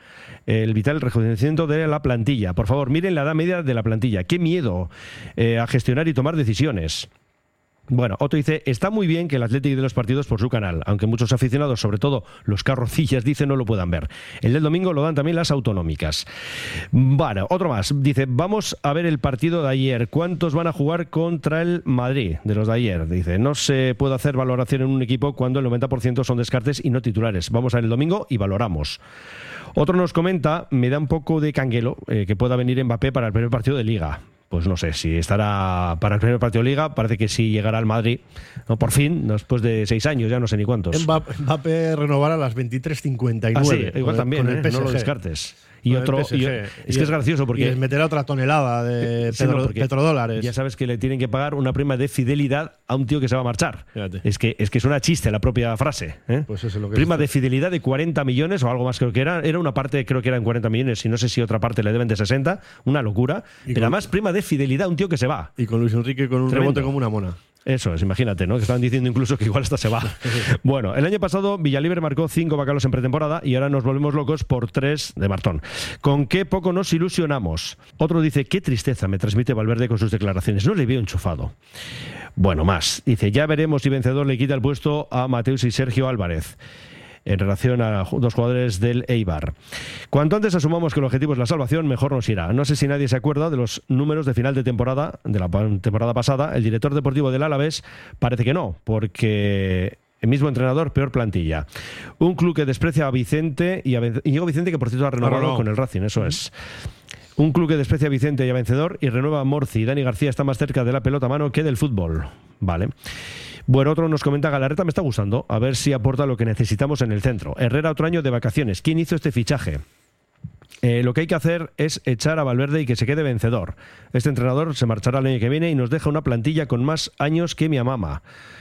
el vital rejuvenecimiento de la plantilla? Por favor, miren la edad media de la plantilla. ¡Qué miedo a gestionar y tomar decisiones! Bueno, Otto dice, está muy bien que el Athletic dé los partidos por su canal, aunque muchos aficionados, sobre todo los carrocillas, dicen no lo puedan ver. El del domingo lo dan también las autonómicas. Bueno, otro más. Dice, vamos a ver el partido de ayer. ¿Cuántos van a jugar contra el Madrid de los de ayer? Dice, no se puede hacer valoración en un equipo cuando el 90% son descartes y no titulares. Vamos a ver el domingo y valoramos. Otro nos comenta, me da un poco de canguelo que pueda venir Mbappé para el primer partido de Liga. Pues no sé si estará para el primer partido de Liga, parece que sí llegará al Madrid, ¿no? Por fin, después de 6 años, ya no sé ni cuántos. Mbappé renovará a las 23:59. Ah, sí, igual también, con el PSG. No lo descartes. Y otro, es que es gracioso porque... Y les meterá otra tonelada de petrodólares. Ya sabes que le tienen que pagar una prima de fidelidad a un tío que se va a marchar. Fíjate. Es que suena chiste la propia frase. Pues eso es lo que prima de fidelidad de 40 millones o algo más creo que era. Era una parte, creo que eran 40 millones y no sé si otra parte le deben de 60. Una locura. Pero además prima de fidelidad a un tío que se va. Y con Luis Enrique con un rebote como una mona. Eso es, imagínate, ¿no? Que estaban diciendo incluso que igual hasta se va. Bueno, el año pasado Villalibre marcó 5 bacalos en pretemporada y ahora nos volvemos locos por 3 de Martón. ¿Con qué poco nos ilusionamos? Otro dice, qué tristeza me transmite Valverde con sus declaraciones. No le veo enchufado. Bueno, más. Dice, ya veremos si vencedor le quita el puesto a Mateus y Sergio Álvarez. En relación a 2 jugadores del Eibar. Cuanto antes asumamos que el objetivo es la salvación, mejor nos irá. No sé si nadie se acuerda de los números de final de temporada, de la temporada pasada. El director deportivo del Alavés parece que no, porque el mismo entrenador, peor plantilla. Un club que desprecia a Vicente y Íñigo Vicente, que por cierto ha renovado con el Racing, eso es. Un club que desprecia a Vicente y a Vencedor y renueva a Morci. Dani García está más cerca de la pelota a mano que del fútbol. Vale. Bueno, otro nos comenta, Galarreta me está gustando, a ver si aporta lo que necesitamos en el centro. Herrera otro año de vacaciones. ¿Quién hizo este fichaje? Lo que hay que hacer es echar a Valverde y que se quede Vencedor. Este entrenador se marchará el año que viene y nos deja una plantilla con más años que mi amama.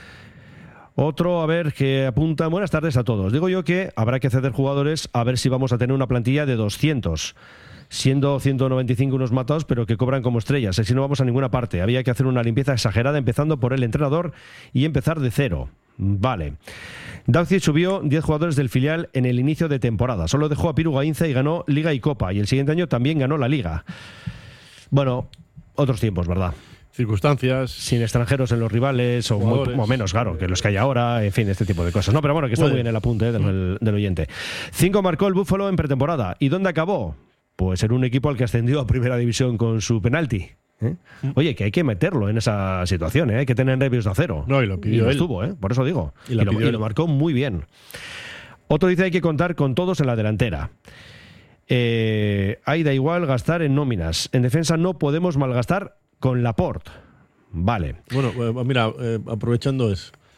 Otro, a ver, que apunta, buenas tardes a todos. Digo yo que habrá que ceder jugadores a ver si vamos a tener una plantilla de 200. Siendo 195 unos matados, pero que cobran como estrellas. Así no vamos a ninguna parte. Había que hacer una limpieza exagerada, empezando por el entrenador y empezar de cero. Vale. Dauci subió 10 jugadores del filial en el inicio de temporada. Solo dejó a Piru Gainza y ganó Liga y Copa. Y el siguiente año también ganó la Liga. Bueno, otros tiempos, ¿verdad? Circunstancias. Sin extranjeros en los rivales o menos, claro, que los que hay ahora, en fin, este tipo de cosas. No, pero bueno, que está muy bien el apunte del oyente. 5 marcó el Búfalo en pretemporada. ¿Y dónde acabó? Pues en un equipo al que ascendió a Primera División con su penalti. Oye, que hay que meterlo en esa situación, hay que tener nervios de acero. No, y lo pidió y lo él. estuvo, por eso digo. Y lo lo marcó muy bien. Otro dice hay que contar con todos en la delantera. Ahí da igual gastar en nóminas. En defensa no podemos malgastar con Laporte. Vale. Bueno, mira, aprovechando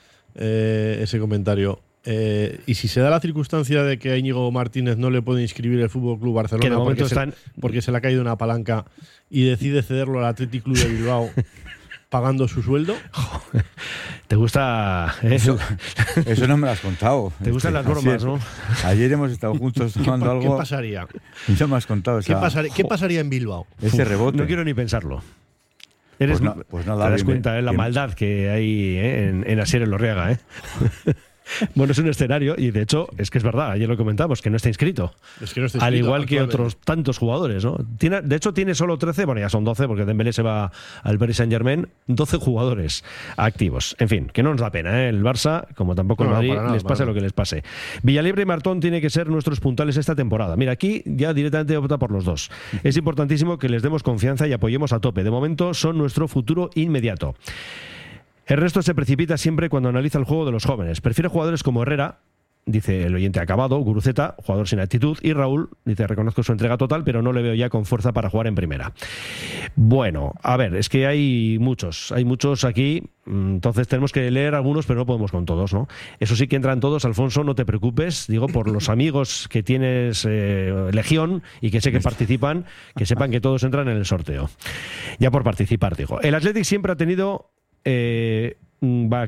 ese comentario. Y si se da la circunstancia de que a Íñigo Martínez no le puede inscribir el FC Barcelona porque se le ha caído una palanca y decide cederlo al Athletic Club de Bilbao pagando su sueldo. ¿Te gusta eso? Eso no me lo has contado. ¿Te gustan las bromas, no? Ayer hemos estado juntos tomando algo. ¿Qué pasaría? No me has contado. ¿Qué pasaría en Bilbao? Ese rebote. No quiero ni pensarlo. Pues nada, te das cuenta la maldad que hay en Asier Elorriaga, Bueno, es un escenario y de hecho es que es verdad, ayer lo comentamos, que no está inscrito. Es que no está inscrito, al igual que otros tantos jugadores, ¿no? De hecho tiene solo 13, bueno ya son 12 porque Dembélé se va al Paris Saint-Germain, 12 jugadores activos. En fin, que no nos da pena, El Barça, como tampoco el Madrid, les pase lo que les pase. Villalibre y Martón tienen que ser nuestros puntales esta temporada. Mira, aquí ya directamente opta por los dos. Es importantísimo que les demos confianza y apoyemos a tope. De momento son nuestro futuro inmediato. El resto se precipita siempre cuando analiza el juego de los jóvenes. Prefiere jugadores como Herrera, dice el oyente acabado, Guruceta, jugador sin actitud, y Raúl, dice, reconozco su entrega total, pero no le veo ya con fuerza para jugar en primera. Bueno, a ver, es que hay muchos aquí, entonces tenemos que leer algunos, pero no podemos con todos, ¿no? Eso sí que entran todos, Alfonso, no te preocupes, digo, por los amigos que tienes legión y que sé que participan, que sepan que todos entran en el sorteo. Ya por participar, digo. El Athletic siempre ha tenido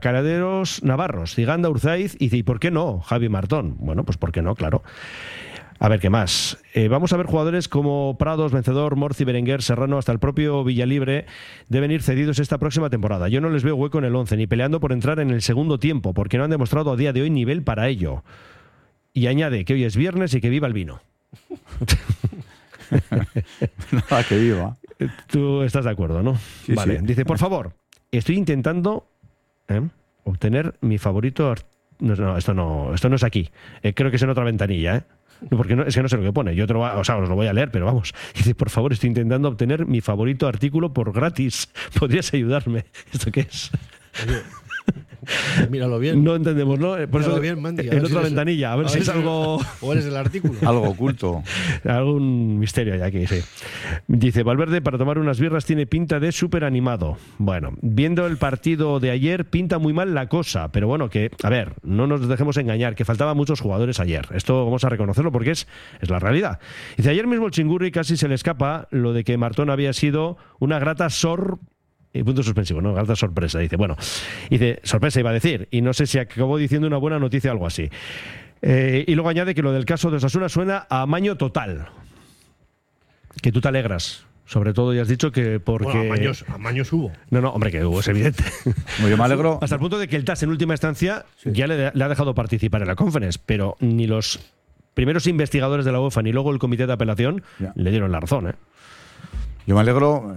bacaladeros navarros, Ziganda, Urzaiz, y ¿por qué no? Javi Martón. Bueno, pues ¿por qué no? Claro. A ver, ¿qué más? Vamos a ver jugadores como Prados, Vencedor, Morci, Berenguer, Serrano, hasta el propio Villalibre deben ir cedidos esta próxima temporada. Yo no les veo hueco en el 11, ni peleando por entrar en el segundo tiempo, porque no han demostrado a día de hoy nivel para ello. Y añade que hoy es viernes y que viva el vino. Nada, que viva. Tú estás de acuerdo, ¿no? Sí, vale. sí. Dice, por favor, estoy intentando obtener mi favorito... No, esto no es aquí. Creo que es en otra ventanilla, ¿eh? No, porque es que no sé lo que pone. Yo os lo voy a leer, pero vamos. Dice, por favor, estoy intentando obtener mi favorito artículo por gratis. ¿Podrías ayudarme? ¿Esto qué es? Oye, míralo bien. No entendemos, ¿no? Por Míralo eso, bien, Mandy, en otra ventanilla, a ver si es algo... O eres el artículo. Algo oculto. Algún misterio hay aquí, sí. Dice, Valverde para tomar unas birras tiene pinta de súper animado. Bueno, viendo el partido de ayer, pinta muy mal la cosa, pero bueno, que, a ver, no nos dejemos engañar, que faltaban muchos jugadores ayer. Esto vamos a reconocerlo porque es la realidad. Dice, ayer mismo el Chingurri casi se le escapa lo de que Martón había sido una grata punto suspensivo, ¿no? Grata sorpresa. Dice, bueno, sorpresa iba a decir, y no sé si acabó diciendo una buena noticia o algo así. Y luego añade que lo del caso de Osasuna suena a amaño total. Que tú te alegras. Sobre todo, ya has dicho que porque... Bueno, amaños hubo. No, hombre, que hubo, es evidente. Yo me alegro. Hasta el punto de que el TAS en última instancia ya le ha dejado participar en la conference, pero ni los primeros investigadores de la UEFA ni luego el comité de apelación le dieron la razón, ¿eh? Yo me alegro,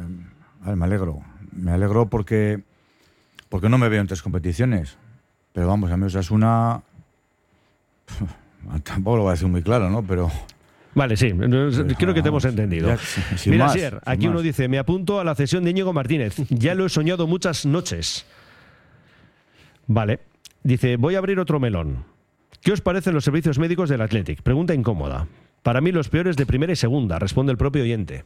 me alegro porque no me veo en 3 competiciones. Pero vamos, a mí Osasuna tampoco lo voy a decir muy claro, ¿no? Pero... Vale, sí, creo que te hemos entendido. Ya, Mira, más, Asier, aquí uno dice, me apunto a la cesión de Íñigo Martínez. Ya lo he soñado muchas noches. Vale. Dice, voy a abrir otro melón. ¿Qué os parecen los servicios médicos del Athletic? Pregunta incómoda. Para mí los peores de primera y segunda, responde el propio oyente.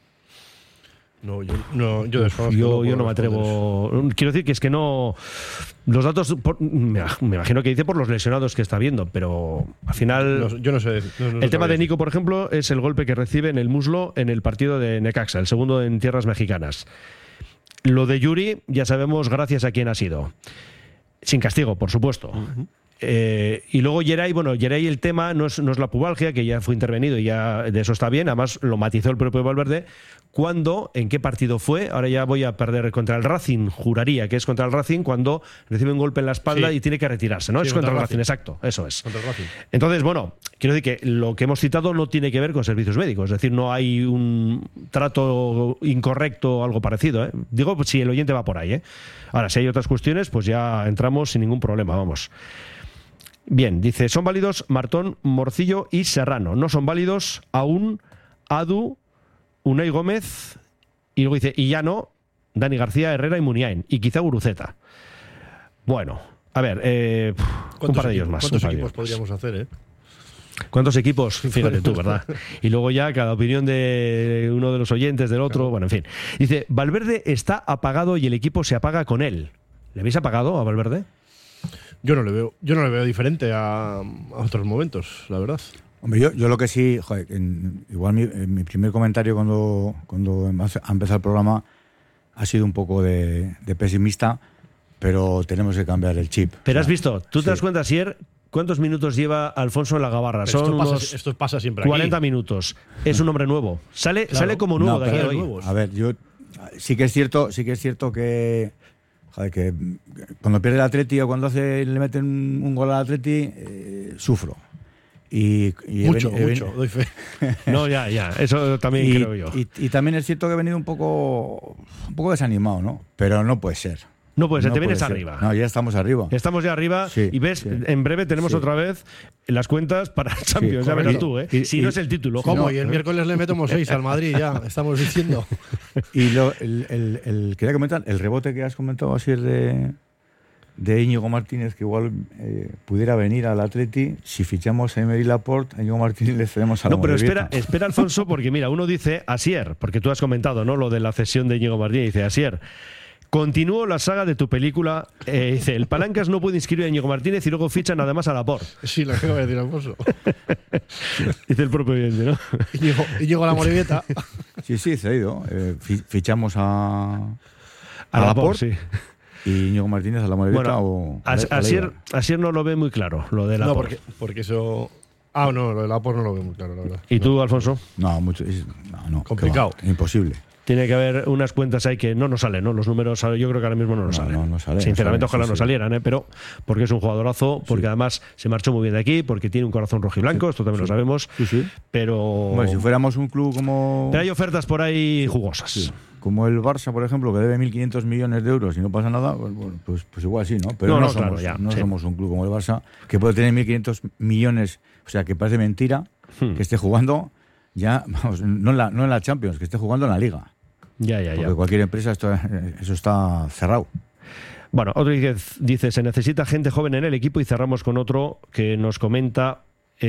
No, yo desconozco. Yo no me atrevo. Quiero decir que es que no. Los datos, me imagino que dice por los lesionados que está viendo, pero al final. Yo no sé. El tema de Nico, por ejemplo, es el golpe que recibe en el muslo en el partido de Necaxa, el segundo en tierras mexicanas. Lo de Yuri, ya sabemos gracias a quién ha sido. Sin castigo, por supuesto. Y luego Geray, el tema no es la pubalgia, que ya fue intervenido y ya de eso está bien, además lo matizó el propio Valverde. ¿Cuándo? ¿En qué partido fue? Ahora ya voy a perder contra el Racing, juraría que es contra el Racing, cuando recibe un golpe en la espalda y tiene que retirarse, ¿no? Sí, es contra el Racing, exacto, eso es. Contra el Racing. Entonces, bueno, quiero decir que lo que hemos citado no tiene que ver con servicios médicos, es decir, no hay un trato incorrecto o algo parecido, ¿eh? Digo, si el oyente va por ahí, ¿eh? Ahora, si hay otras cuestiones, pues ya entramos sin ningún problema, vamos. Bien, dice, son válidos Martón, Morcillo y Serrano. No son válidos aún Adu, Unai Gómez, y luego dice, y ya no, Dani García, Herrera y Muniain, y quizá Guruceta. Bueno, a ver, un par de ellos más. ¿Cuántos equipos podríamos hacer, eh? ¿Cuántos equipos? Fíjate tú, ¿verdad? Y luego ya cada opinión de uno de los oyentes, del otro, bueno, en fin. Dice, Valverde está apagado y el equipo se apaga con él. ¿Le habéis apagado a Valverde? Yo no le veo diferente a otros momentos, la verdad. Hombre, yo lo que sí, joder, igual mi primer comentario cuando ha empezado el programa ha sido un poco de pesimista, pero tenemos que cambiar el chip. Pero has visto, tú te das cuenta, Asier, ¿cuántos minutos lleva Alfonso en la gabarra? Son esto pasa siempre 40 aquí. minutos. Es un hombre nuevo. Sale como nuevo de aquí hoy. A ver, yo sí que es cierto que joder, que cuando pierde el Atleti o cuando le meten un gol al Atleti, sufro. Mucho, doy fe. No, ya, eso también creo yo. Y también es cierto que he venido un poco desanimado, ¿no? Pero no puede ser. No puede ser, te vienes arriba. No, ya estamos arriba. Estamos ya arriba y ves, en breve tenemos otra vez las cuentas para Champions, ya verás tú, ¿eh? Si no es el título. ¿Cómo? Y el miércoles le metemos 6 al Madrid, ya, estamos diciendo. Y quería comentar, el rebote que has comentado así es de Íñigo Martínez, que igual pudiera venir al Atleti. Si fichamos a Emery Laporte, a Íñigo Martínez le cedemos a la Morevieta. Pero espera, Alfonso, porque mira, uno dice, Asier, porque tú has comentado, ¿no?, lo de la cesión de Íñigo Martínez, dice, Asier, continúo la saga de tu película. Dice, el Palancas no puede inscribir a Íñigo Martínez y luego fichan además a Laporte. Sí, lo acabo de decir, Alfonso. Dice el propio oyente, ¿no? Íñigo la Morevieta. Sí, cedido. Fichamos a Laporte, sí. Y Íñigo Martínez a la Morevieta. Bueno, Asier no lo ve muy claro, lo de Laporte. No, porque eso No, lo de la POS no lo veo muy claro, la verdad. ¿Y tú, Alfonso? No, mucho. No, complicado. Imposible. Tiene que haber unas cuentas ahí que no nos salen, ¿no? Los números, yo creo que ahora mismo no nos salen. No sale. Sinceramente, ojalá no salieran, pero porque es un jugadorazo, porque además se marchó muy bien de aquí, porque tiene un corazón rojiblanco, esto también lo sabemos. Sí. Pero. Bueno, si fuéramos un club como. Pero hay ofertas por ahí jugosas. Sí. Como el Barça, por ejemplo, que debe 1.500 millones de euros y no pasa nada, pues igual sí, ¿no? Pero no somos un club como el Barça, que puede tener 1.500 millones, o sea, que parece mentira que esté jugando ya, vamos, no en la Champions, que esté jugando en la Liga. Porque cualquier empresa, eso está cerrado. Bueno, otro dice, se necesita gente joven en el equipo, y cerramos con otro que nos comenta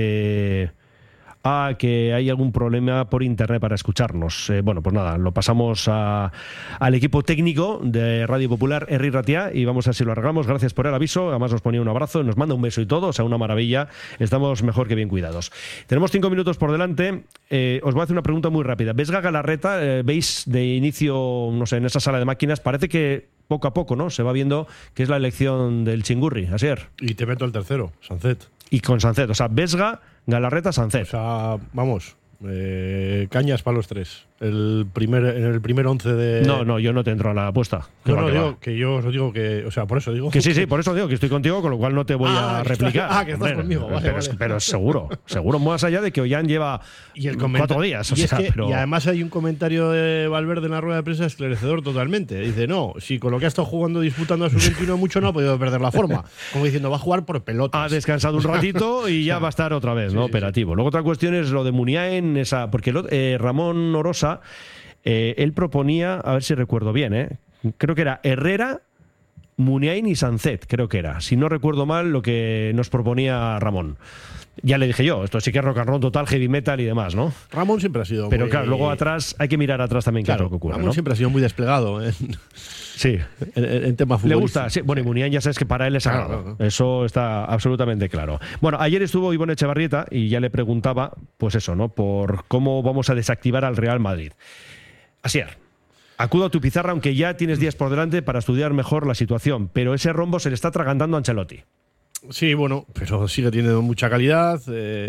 que hay algún problema por internet para escucharnos. Bueno, pues nada, lo pasamos al equipo técnico de Radio Popular, Herri Ratia, y vamos a ver si lo arreglamos. Gracias por el aviso, además nos ponía un abrazo, nos manda un beso y todo, o sea, una maravilla. Estamos mejor que bien cuidados. Tenemos 5 minutos por delante. Os voy a hacer una pregunta muy rápida. Vesga Galarreta, veis de inicio, no sé, en esa sala de máquinas, parece que poco a poco, ¿no? Se va viendo que es la elección del Chingurri, Asier. Y te meto el tercero, Sancet. Y con Sancet, o sea, Vesga, Galarreta, Sancet. O sea, vamos, cañas para los tres. En el primer 11 de... No, yo no te entro a la apuesta. Yo os digo que... O sea, por eso digo... Que sí, por eso digo que estoy contigo, con lo cual no te voy a replicar. Que estás conmigo, vale. Pero seguro, más allá de que Ollán lleva 4 días. Y además hay un comentario de Valverde en la rueda de prensa esclarecedor totalmente. Dice, no, si con lo que ha estado jugando, disputando a su 21 mucho, no ha podido perder la forma. Como diciendo, va a jugar por pelotas. Ha descansado un ratito y ya va a estar otra vez, ¿no? Operativo. Luego otra cuestión es lo de Muniain, porque Ramón Orosa, él proponía, a ver si recuerdo bien, creo que era Herrera, Muniain y Sancet, creo que era, si no recuerdo mal, lo que nos proponía Ramón. Ya le dije yo, esto sí que es rock and roll total, heavy metal y demás, ¿no? Ramón siempre ha sido Pero claro, luego atrás hay que mirar atrás también qué es lo que ocurre, Ramón, ¿no? siempre ha sido muy desplegado sí, en temas futbolísticos. Le gusta, sí. Bueno, y Muniain ya sabes que para él es sagrado. Claro. Eso está absolutamente claro. Bueno, ayer estuvo Ivonne Echevarrieta y ya le preguntaba, pues eso, ¿no? Por cómo vamos a desactivar al Real Madrid. Asier, acudo a tu pizarra, aunque ya tienes días por delante para estudiar mejor la situación, pero ese rombo se le está atragantando a Ancelotti. Sí, bueno, pero sigue teniendo mucha calidad.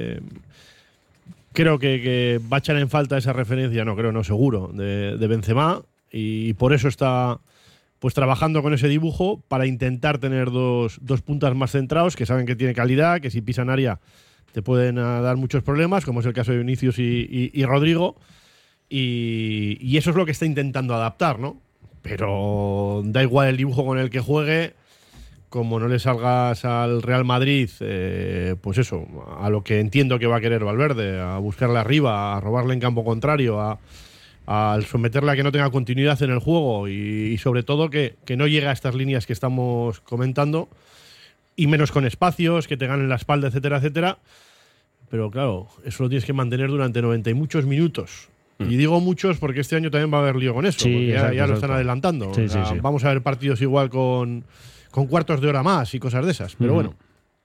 Creo que va a echar en falta esa referencia, seguro, de Benzema, y por eso está pues trabajando con ese dibujo para intentar tener dos puntas más centrados, que saben que tiene calidad, que si pisan área te pueden dar muchos problemas, como es el caso de Vinicius y Rodrigo, y eso es lo que está intentando adaptar, ¿no? Pero da igual el dibujo con el que juegue, como no le salgas al Real Madrid, pues eso, a lo que entiendo que va a querer Valverde, a buscarle arriba, a robarle en campo contrario, a someterle a que no tenga continuidad en el juego y sobre todo que no llegue a estas líneas que estamos comentando, y menos con espacios, que te ganen la espalda, etcétera, etcétera. Pero claro, eso lo tienes que mantener durante 90 y muchos minutos. Y digo muchos porque este año también va a haber lío con eso, porque ya lo están adelantando. Sí. Vamos a ver partidos igual con cuartos de hora más y cosas de esas. Pero bueno,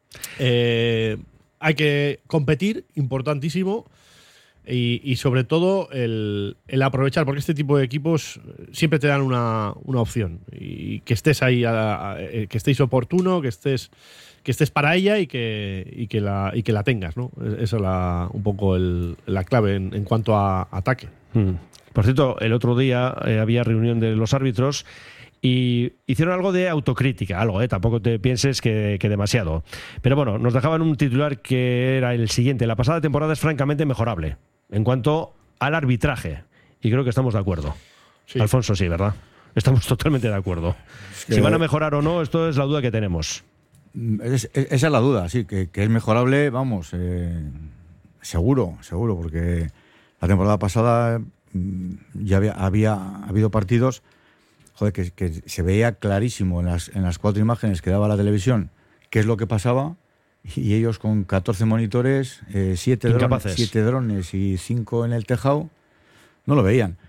hay que competir, importantísimo, y sobre todo el aprovechar, porque este tipo de equipos siempre te dan una opción, y que estés ahí, que estéis oportuno, que estés para ella y que la tengas, ¿no? Esa es un poco la clave en cuanto a ataque. Por cierto, el otro día había reunión de los árbitros y hicieron algo de autocrítica, tampoco te pienses que demasiado. Pero bueno, nos dejaban un titular que era el siguiente: la pasada temporada es francamente mejorable en cuanto al arbitraje. Y creo que estamos de acuerdo. Sí. Alfonso, sí, ¿verdad? Estamos totalmente de acuerdo. Si van a mejorar o no, esto es la duda que tenemos. Esa es la duda, sí, que es mejorable, vamos, seguro, porque la temporada pasada ya había habido partidos, que se veía clarísimo en las 4 imágenes que daba la televisión qué es lo que pasaba, y ellos con 14 monitores, 7 drones y 5 en el tejado, no lo veían.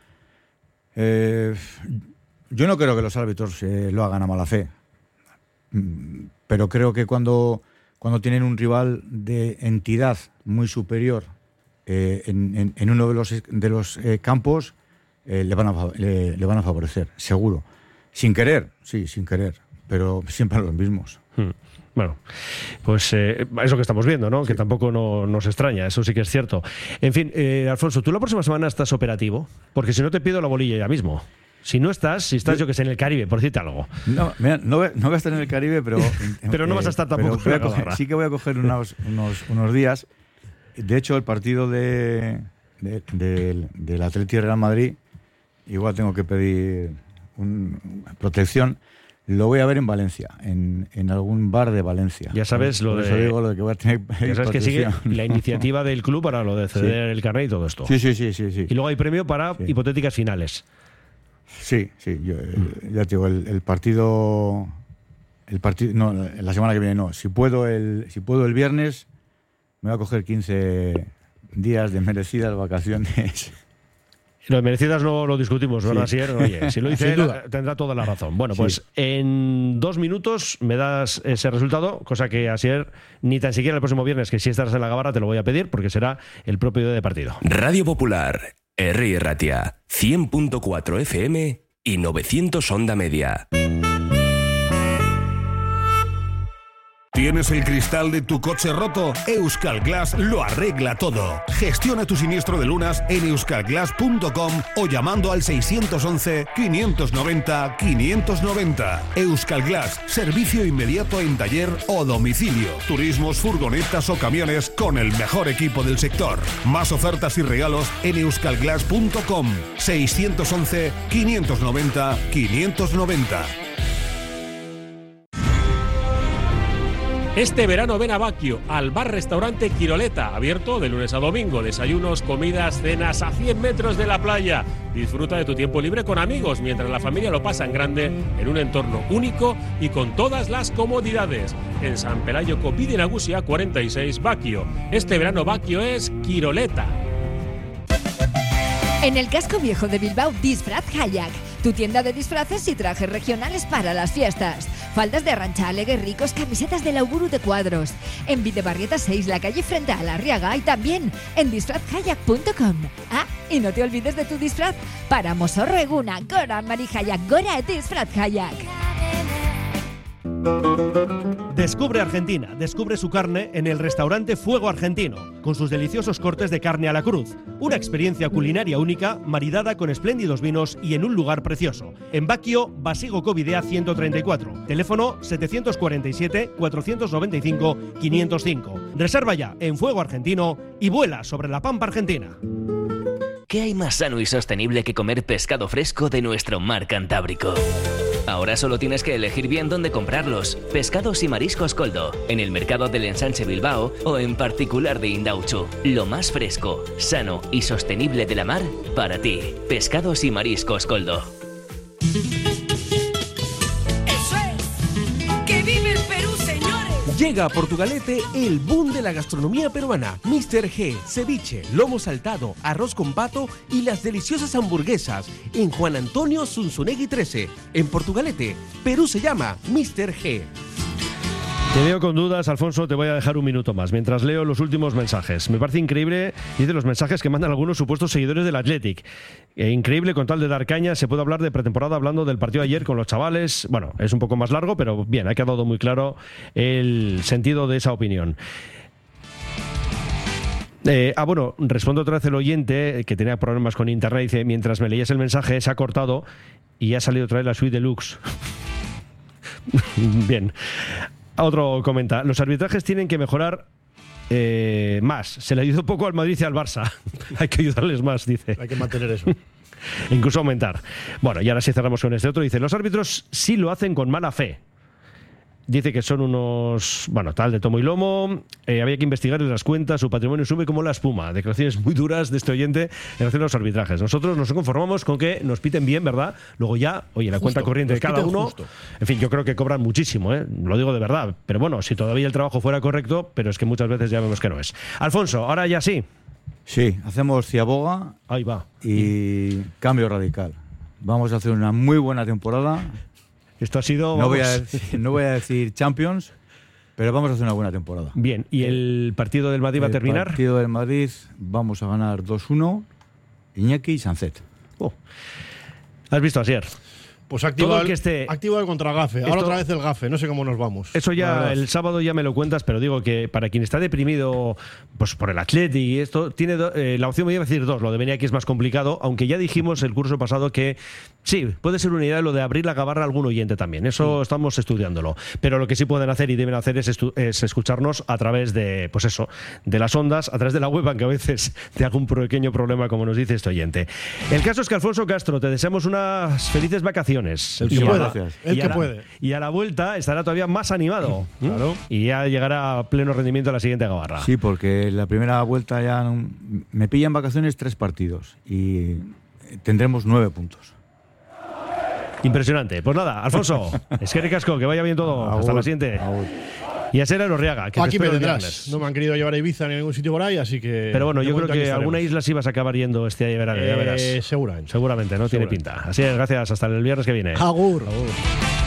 Yo no creo que los árbitros lo hagan a mala fe, pero creo que cuando tienen un rival de entidad muy superior en uno de los campos, le van a favorecer, seguro. Sin querer, pero siempre los mismos. Bueno, pues eso que estamos viendo, ¿no? Sí. Que tampoco nos extraña, eso sí que es cierto. En fin, Alfonso, ¿tú la próxima semana estás operativo? Porque si no te pido la bolilla ya mismo. Si estás yo que sé, en el Caribe, por decirte algo. No, mira, no voy a estar en el Caribe, pero... pero no vas a estar tampoco en la Gabarra. Sí que voy a coger unos días. De hecho, el partido del Atleti Real Madrid, igual tengo que pedir protección. Lo voy a ver en Valencia, en algún bar de Valencia. Ya sabes lo de que voy a tener. Ya sabes que sigue la iniciativa del club para lo de ceder el carnet y todo esto. Sí. Y luego hay premio para hipotéticas finales. Sí. Ya te digo, el partido. No, la semana que viene no. Si puedo el viernes, me voy a coger 15 días de merecidas vacaciones. Lo de merecidas no lo discutimos, ¿verdad, Asier? Oye, si lo dice él, tendrá toda la razón. Bueno, pues en 2 minutos me das ese resultado, cosa que, Asier, ni tan siquiera el próximo viernes, que si estarás en la Gabarra, te lo voy a pedir, porque será el propio día de partido. Radio Popular, Herri Ratia, 100.4 FM y 900 onda media. ¿Tienes el cristal de tu coche roto? Euskal Glass lo arregla todo. Gestiona tu siniestro de lunas en euskalglass.com o llamando al 611-590-590. Euskal Glass, servicio inmediato en taller o domicilio. Turismos, furgonetas o camiones con el mejor equipo del sector. Más ofertas y regalos en euskalglass.com. 611-590-590. Este verano ven a Baquio, al bar-restaurante Quiroleta, abierto de lunes a domingo. Desayunos, comidas, cenas a 100 metros de la playa. Disfruta de tu tiempo libre con amigos mientras la familia lo pasa en grande en un entorno único y con todas las comodidades. En San Pelayo Copide Nagusia 46, Baquio. Este verano Baquio es Quiroleta. En el casco viejo de Bilbao, Disfraz Kayak, tu tienda de disfraces y trajes regionales para las fiestas. Faldas de Arrancha, alegues ricos, camisetas de Lauburu de cuadros. En Videbarrieta 6, la calle frente a la Arriaga, y también en disfrazkayak.com. Ah, y no te olvides de tu disfraz para Mosorro Eguna, Gora Marijayak, Gora Disfraz Kayak. Descubre Argentina, descubre su carne en el restaurante Fuego Argentino, con sus deliciosos cortes de carne a la cruz. Una experiencia culinaria única, maridada con espléndidos vinos y en un lugar precioso. En Baquio, Basigo Covidea 134, teléfono 747-495-505. Reserva ya en Fuego Argentino y vuela sobre la pampa argentina. ¿Qué hay más sano y sostenible que comer pescado fresco de nuestro mar Cantábrico? Ahora solo tienes que elegir bien dónde comprarlos. Pescados y Mariscos Coldo, en el mercado del Ensanche Bilbao o en particular de Indautxu. Lo más fresco, sano y sostenible de la mar para ti. Pescados y Mariscos Coldo. ¡Eso es! ¡Que vive el Perú, señores! Llega a Portugalete el boom de la gastronomía peruana. Mr. G, ceviche, lomo saltado, arroz con pato y las deliciosas hamburguesas en Juan Antonio Zunzunegui 13. En Portugalete, Perú se llama Mr. G. Te veo con dudas, Alfonso, te voy a dejar un minuto más mientras leo los últimos mensajes. Me parece increíble, dice, los mensajes que mandan algunos supuestos seguidores del Athletic. Increíble, con tal de dar caña, se puede hablar de pretemporada hablando del partido de ayer con los chavales. Bueno, es un poco más largo, pero bien, ha quedado muy claro el sentido de esa opinión. Bueno, respondo otra vez el oyente que tenía problemas con internet. Dice, mientras me leías el mensaje, se ha cortado y ha salido otra vez la suite deluxe. Bien. Otro comenta, los arbitrajes tienen que mejorar más. Se le ayudó poco al Madrid y al Barça. Hay que ayudarles más, dice. Hay que mantener eso. Incluso aumentar. Bueno, y ahora sí cerramos con este otro. Dice, los árbitros sí lo hacen con mala fe. Dice que son unos, bueno, tal de tomo y lomo. Había que investigar en las cuentas, su patrimonio sube como la espuma. Declaraciones muy duras de este oyente en relación a los arbitrajes. Nosotros nos conformamos con que nos piten bien, ¿verdad? Luego ya, oye, la cuenta corriente de cada uno. Justo. En fin, yo creo que cobran muchísimo, lo digo de verdad. Pero bueno, si todavía el trabajo fuera correcto, pero es que muchas veces ya vemos que no es. Alfonso, ahora ya sí. Sí, hacemos ciaboga. Ahí va. Y cambio radical. Vamos a hacer una muy buena temporada. Esto ha sido... No voy a decir Champions, pero vamos a hacer una buena temporada. Bien, ¿y el partido del Madrid va a terminar? El partido del Madrid vamos a ganar 2-1, Iñaki y Sancet. ¿Has visto, Asier? Pues activa todo el que esté. Activa el contragafe. Ahora otra vez el gafe. No sé cómo nos vamos. Eso ya el sábado ya me lo cuentas, pero digo que para quien está deprimido pues por el Athletic y esto, tiene la opción, me iba a decir dos. Lo de venir aquí es más complicado, aunque ya dijimos el curso pasado que sí, puede ser una idea lo de abrir la gabarra a algún oyente también. Eso estamos estudiándolo. Pero lo que sí pueden hacer y deben hacer es escucharnos a través de, pues eso, de las ondas, a través de la web, aunque a veces te haga un pequeño problema, como nos dice este oyente. El caso es que, Alfonso Castro, te deseamos unas felices vacaciones. El que pueda. El que puede. Y a la vuelta estará todavía más animado. Claro. Y ya llegará a pleno rendimiento a la siguiente gabarra. Sí, porque la primera vuelta ya me pillan vacaciones 3 partidos y tendremos 9 puntos. Impresionante. Pues nada, Alfonso, es que ricasco, que vaya bien todo. Hasta la siguiente. Y a Sera Elorriaga, que aquí me tendrás. No me han querido llevar a Ibiza ni a ningún sitio por ahí, así que... Pero bueno, yo creo que alguna isla sí vas a acabar yendo este verano, ya verás. Seguramente. Seguramente, ¿no? Tiene pinta. Así es, gracias. Hasta el viernes que viene. Agur. Agur.